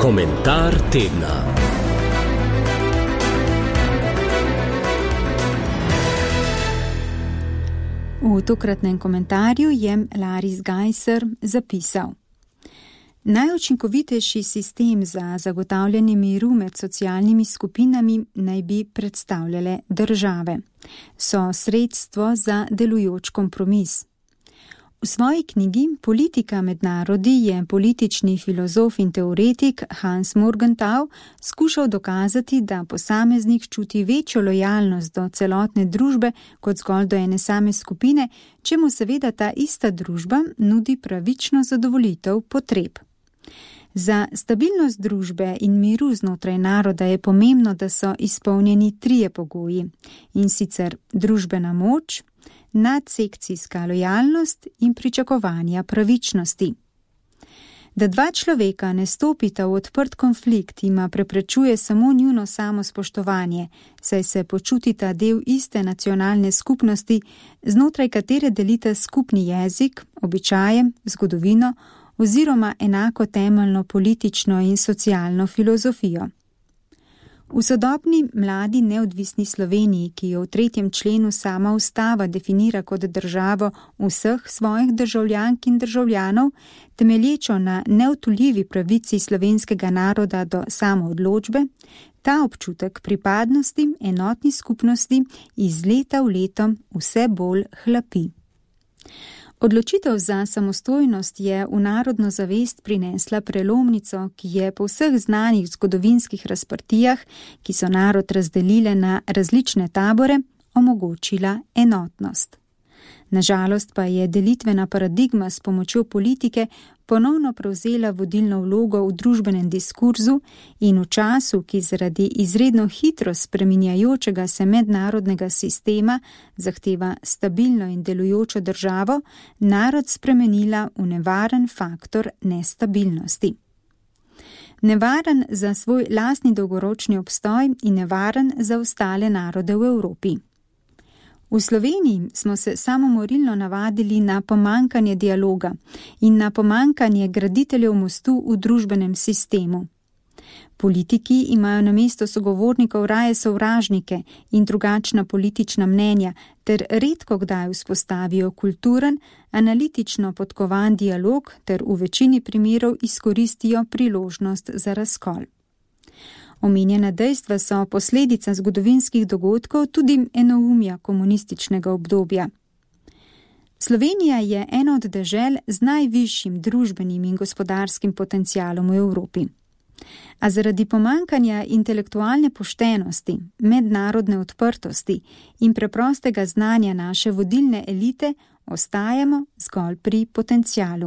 Komentar tedna. V tokratnem komentarju je Laris Geiser zapisal: Najučinkovitejši sistem za zagotavljanje miru med socialnimi skupinami naj bi predstavljale države. So sredstvo za delujoč kompromis. V svoji knjigi Politika med narodi je politični filozof in teoretik Hans Morgenthau skušal dokazati, da posameznik čuti večjo lojalnost do celotne družbe kot zgolj do ene same skupine, čemu seveda ta ista družba nudi pravično zadovoljitev potreb. Za stabilnost družbe in miru znotraj naroda je pomembno, da so izpolnjeni trije pogoji, in sicer družbena moč, nadsekcijska lojalnost in pričakovanja pravičnosti. Da dva človeka ne stopita v odprt konflikt, jima preprečuje samo njuno samospoštovanje, saj se počutita del iste nacionalne skupnosti, znotraj katere delita skupni jezik, običaje, zgodovino oziroma enako temeljno politično in socialno filozofijo. V sodobni mladi neodvisni Sloveniji, ki jo v 3. členu sama ustava definira kot državo vseh svojih državljank in državljanov, temelječo na neodtujljivi pravici slovenskega naroda do samoodločbe, ta občutek pripadnosti enotni skupnosti iz leta v leto vse bolj hlapi. Odločitev za samostojnost je v narodno zavest prinesla prelomnico, ki je po vseh znanih zgodovinskih razprtijah, ki so narod razdelile na različne tabore, omogočila enotnost. Nažalost pa je delitvena paradigma s pomočjo politike ponovno prevzela vodilno vlogo v družbenem diskurzu in v času, ki zaradi izredno hitro spreminjajočega se mednarodnega sistema zahteva stabilno in delujočo državo, narod spremenila v nevaren faktor nestabilnosti. Nevaren za svoj lastni dolgoročni obstoj in nevaren za ostale narode v Evropi. V Sloveniji smo se samomorilno navadili na pomanjkanje dialoga in na pomanjkanje graditeljev mostu v družbenem sistemu. Politiki imajo namesto sogovornikov raje sovražnike in drugačna politična mnenja ter redko kdaj vzpostavijo kulturen, analitično podkovan dialog ter v večini primerov izkoristijo priložnost za razkol. Omenjena dejstva so posledica zgodovinskih dogodkov, tudi enoumja komunističnega obdobja. Slovenija je ena od dežel z najvišjim družbenim in gospodarskim potencialom v Evropi. A zaradi pomanjkanja intelektualne poštenosti, mednarodne odprtosti in preprostega znanja naše vodilne elite ostajamo zgolj pri potencialu.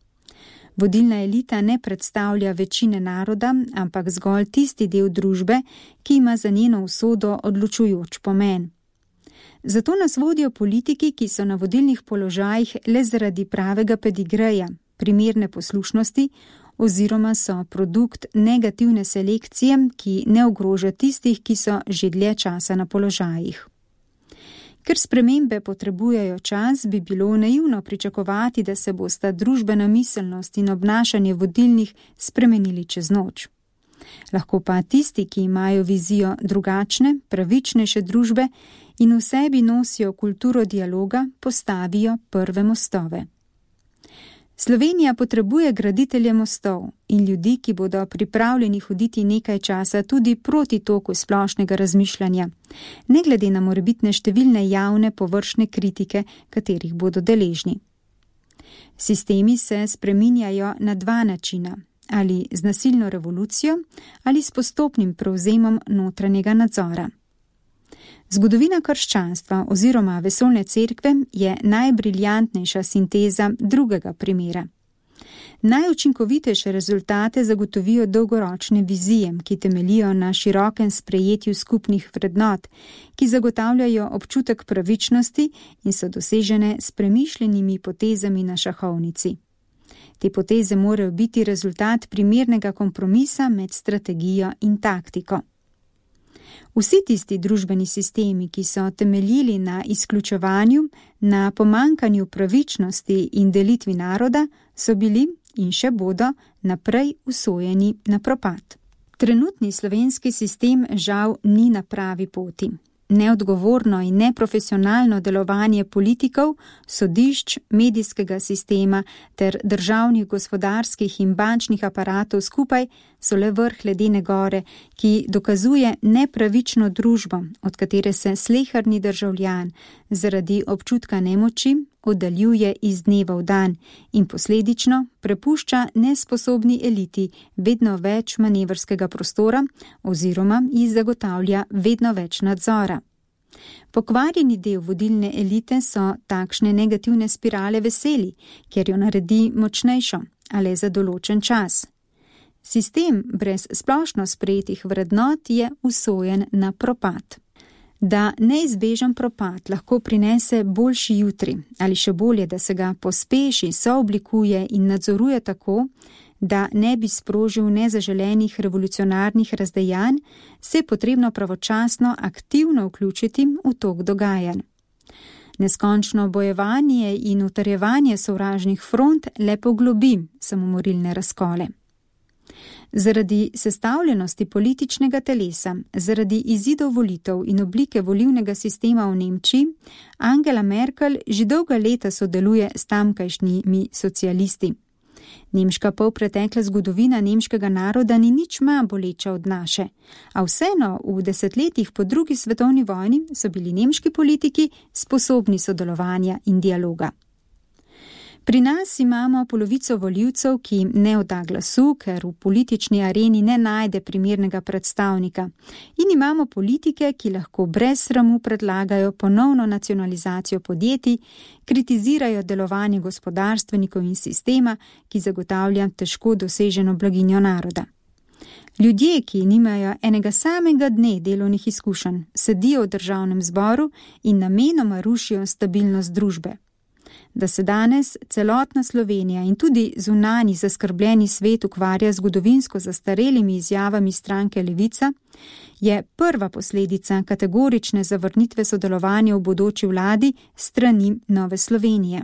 Vodilna elita ne predstavlja večine naroda, ampak zgolj tisti del družbe, ki ima za njeno usodo odločujoč pomen. Zato nas vodijo politiki, ki so na vodilnih položajih le zaradi pravega pedigreja, primerne poslušnosti oziroma so produkt negativne selekcije, ki ne ogroža tistih, ki so že dlje časa na položajih. Ker spremembe potrebujejo čas, bi bilo naivno pričakovati, da se bosta družbena miselnost in obnašanje vodilnih spremenili čez noč. Lahko pa tisti, ki imajo vizijo drugačne, pravičnejše družbe in v sebi nosijo kulturo dialoga, postavijo prve mostove. Slovenija potrebuje graditelje mostov in ljudi, ki bodo pripravljeni hoditi nekaj časa tudi proti toku splošnega razmišljanja, ne glede na morebitne številne javne površne kritike, katerih bodo deležni. Sistemi se spreminjajo na dva načina, ali z nasilno revolucijo ali s postopnim prevzemom notranjega nadzora. Zgodovina krščanstva oziroma vesoljne cerkve je najbriljantnejša sinteza drugega primera. Najučinkovitejše rezultate zagotovijo dolgoročne vizije, ki temeljijo na širokem sprejetju skupnih vrednot, ki zagotavljajo občutek pravičnosti in so dosežene s premišljenimi potezami na šahovnici. Te poteze morajo biti rezultat primernega kompromisa med strategijo in taktiko. Vsi tisti družbeni sistemi, ki so temeljili na izključevanju, na pomanjkanju pravičnosti in delitvi naroda, so bili, in še bodo naprej usojeni na propad. Trenutni slovenski sistem žal ni na pravi poti. Neodgovorno in neprofesionalno delovanje politikov, sodišč, medijskega sistema ter državnih gospodarskih in bančnih aparatov skupaj so le vrh ledene gore, ki dokazuje nepravično družbo, od katere se sleherni državljan zaradi občutka nemoči oddaljuje iz dneva v dan in posledično prepušča nesposobni eliti vedno več manevrskega prostora oziroma ji zagotavlja vedno več nadzora. Pokvarjeni del vodilne elite so takšne negativne spirale veseli, ker jo naredi močnejšo, a le za določen čas. Sistem brez splošno sprejetih vrednot je usojen na propad. Da neizbežen propad lahko prinese boljši jutri, ali še bolje, da se ga pospeši, sooblikuje in nadzoruje tako, da ne bi sprožil nezaželenih revolucionarnih razdejanj, se je potrebno pravočasno aktivno vključiti v tok dogajanj. Neskončno bojevanje in utrjevanje sovražnih front le poglobi samomorilne razkole. Zaradi sestavljenosti političnega telesa, zaradi izidov volitev in oblike volilnega sistema v Nemčiji, Angela Merkel že dolga leta sodeluje s tamkajšnjimi socialisti. Nemška polpretekla zgodovina nemškega naroda ni nič manj boleča od naše, a vseeno v desetletjih po drugi svetovni vojni so bili nemški politiki sposobni sodelovanja in dialoga. Pri nas imamo polovico volivcev, ki ne odda glasu, ker v politični areni ne najde primernega predstavnika, in imamo politike, ki lahko brez sramu predlagajo ponovno nacionalizacijo podjetij, kritizirajo delovanje gospodarstvenikov in sistema, ki zagotavlja težko doseženo blaginjo naroda. Ljudje, ki nimajo enega samega dne delovnih izkušenj, sedijo v državnem zboru in namenoma rušijo stabilnost družbe. Da se danes celotna Slovenija in tudi zunanji zaskrbljeni svet ukvarja zgodovinsko zastarelimi izjavami stranke Levica, je prva posledica kategorične zavrnitve sodelovanja v bodoči vladi strani Nove Slovenije.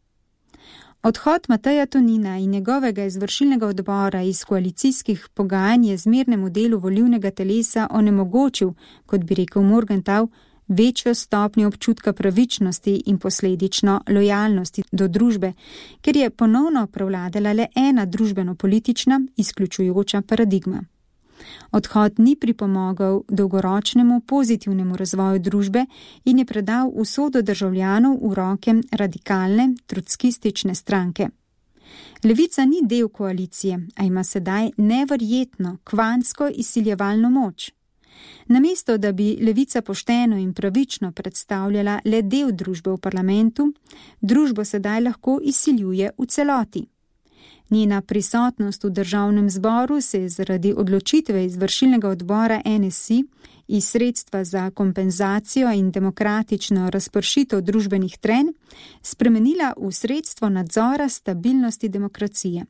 Odhod Mateja Tonina in njegovega izvršilnega odbora iz koalicijskih pogajanj je zmernemu delu volilnega telesa onemogočil, kot bi rekel Morgenthau, večjo stopnjo občutka pravičnosti in posledično lojalnosti do družbe, ker je ponovno prevladala le ena družbeno-politična izključujoča paradigma. Odhod ni pripomogel dolgoročnemu pozitivnemu razvoju družbe in je predal usodo državljanov v roke radikalne, trotskistične stranke. Levica ni del koalicije, a ima sedaj neverjetno kvantsko izsiljevalno moč. Namesto, da bi Levica pošteno in pravično predstavljala le del družbe v parlamentu, družbo sedaj lahko izsiljuje v celoti. Njena prisotnost v državnem zboru se je zaradi odločitve izvršilnega odbora NSI iz sredstva za kompenzacijo in demokratično razpršitev družbenih trenj spremenila v sredstvo nadzora stabilnosti demokracije.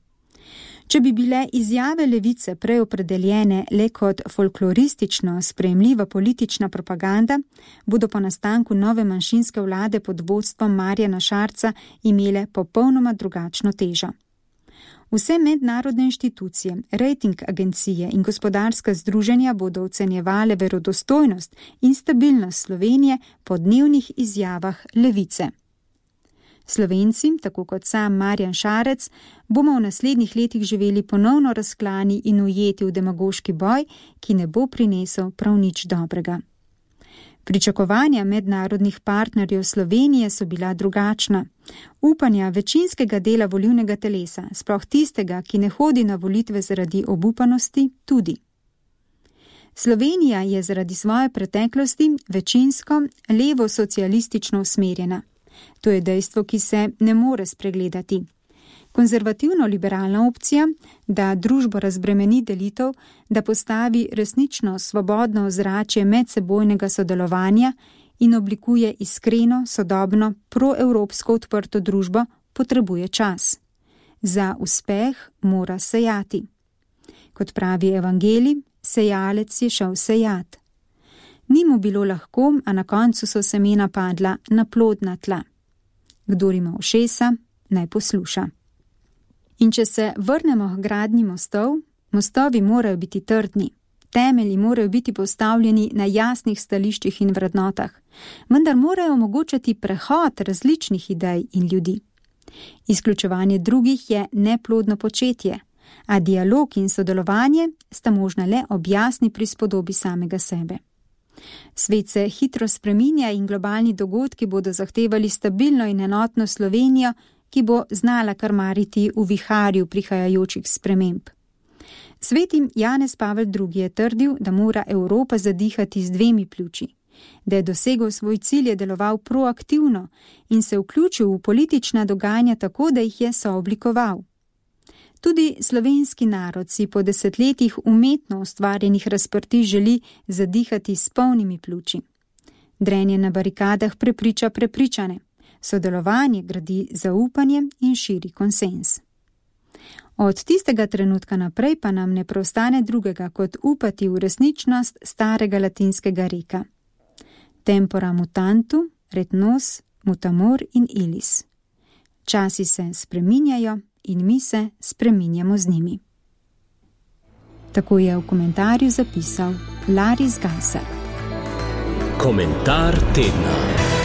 Če bi bile izjave Levice prej opredeljene le kot folkloristično sprejemljiva politična propaganda, bodo po nastanku nove manjšinske vlade pod vodstvom Marjana Šarca imele popolnoma drugačno težo. Vse mednarodne inštitucije, rating agencije in gospodarska združenja bodo ocenjevale verodostojnost in stabilnost Slovenije po dnevnih izjavah Levice. Slovenci, tako kot sam Marjan Šarec, bomo v naslednjih letih živeli ponovno razklani in ujeti v demagoški boj, ki ne bo prinesel prav nič dobrega. Pričakovanja mednarodnih partnerjev Slovenije so bila drugačna. Upanja večinskega dela volilnega telesa, sploh tistega, ki ne hodi na volitve zaradi obupanosti, tudi. Slovenija je zaradi svoje preteklosti večinsko levo-socialistično usmerjena. To je dejstvo, ki se ne more spregledati. Konzervativno-liberalna opcija, da družbo razbremeni delitev, da postavi resnično svobodno ozračje medsebojnega sodelovanja in oblikuje iskreno, sodobno, proevropsko odprto družbo, potrebuje čas. Za uspeh mora sejati. Kot pravi evangelij, sejalec je šel sejat. Ni mu bilo lahko, a na koncu so semena padla na plodna tla. Kdor ima ušesa, naj posluša. In če se vrnemo k gradnji mostov, mostovi morajo biti trdni. Temelji morajo biti postavljeni na jasnih stališčih in vrednotah, vendar morajo omogočati prehod različnih idej in ljudi. Izključevanje drugih je neplodno početje, a dialog in sodelovanje sta možna le ob jasni prispodobi samega sebe. Svet se hitro spreminja in globalni dogodki bodo zahtevali stabilno in enotno Slovenijo, ki bo znala krmariti v viharju prihajajočih sprememb. Sveti Janez Pavel II. Je trdil, da mora Evropa zadihati z 2 pljuči, da je dosegel svoj cilj, je deloval proaktivno in se vključil v politična dogajanja tako, da jih je sooblikoval. Tudi slovenski narod si po desetletjih umetno ustvarjenih razprtij želi zadihati s polnimi pljuči. Drenje na barikadah prepriča prepričane, sodelovanje gradi zaupanje in širi konsenz. Od tistega trenutka naprej pa nam ne preostane drugega, kot upati v resničnost starega latinskega reka. Tempora mutantu, ret nos, mutamur in illis. Časi se spreminjajo in mi se spreminjamo z njimi. Tako je v komentarju zapisal Laris Gajser. Komentar tedna.